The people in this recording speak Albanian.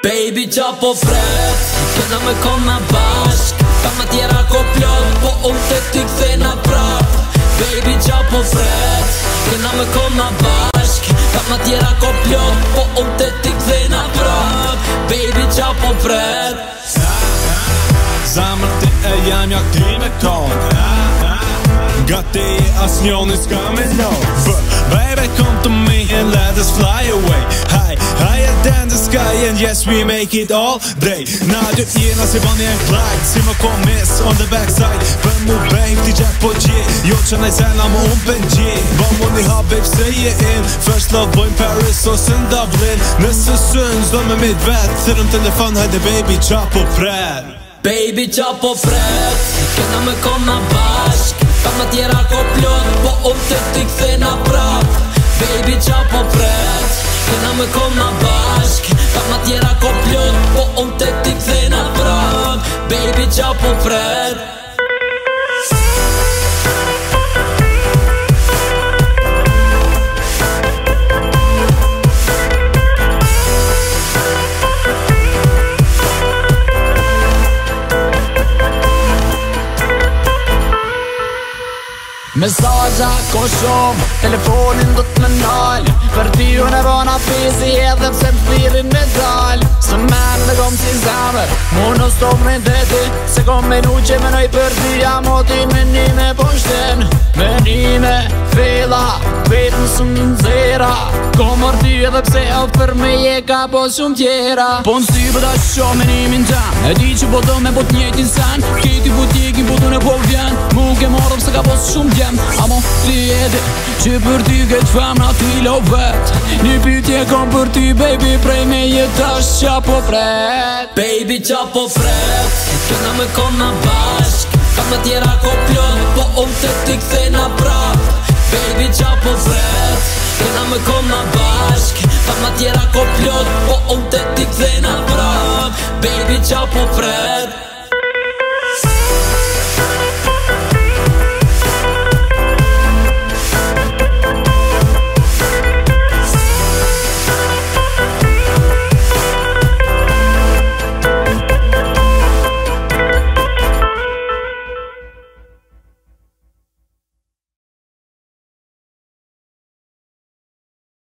Baby qa po fret, kena me kona bashk. Ta ma tjera ko plot, po unë të ty kthena prap. Baby qa po fret, kena me kona bashk. Ta ma tjera ko plot, po unë të ty kthena prap. Baby qa po fret. Zamër ti e jam jak ti me ton. Nga ti as njoni s'ka me love. Baby come to me and let us fly away. Higher than the sky and yes we make it all day. Na dy jena si bani e klajt, si më komis on the backside. Për mu babe ti gjak po gje, jo që nej zena më unë për gje. Ba mu një ha babe se je in, first love boy in Paris ose në Dublin. Nëse sën zdo me mit vet, thyrëm telefon hajde baby qa po fret. Baby qa po fret, kena me kona bashk. Ta ma tjera ko plot, po unë të ty kthena prap. Baby qa po fret, kena me kona bashk. Ta ma tjera ko plot, po unë të ty kthena prap. Baby qa po fret. Mesazha ko shumë, telefonin do t'me nal. Për ty unë e bona pisi edhe pse m'thlirin me dal. Së men dhe kom si zemër, mu në stop me deti. Se kom menu që menoj për ty, jam oti menime po shten. Menime, fela, vetën së më nëzera. Kom mër ty edhe pse edhe për me je ka po shumë tjera. Po në sy bëta shumë menimin gjan, e di që po do me po t'njetin sen. Kiti butikin po t'une po vjen, mu ke morëm se ka po shumë djem. Amo ti e di që për ty këtë femna t'i lo vet. Një pytje kom për ty baby, prej me jetash qa po fret. Baby qa po fret, kena me kona bashk. Ta ma tjera ko plot, po unë të ty kthena prap. Baby qa po fret, kena me kona bashk. Ta ma tjera ko plot, po unë të ty kthena prap. Baby qa po fret.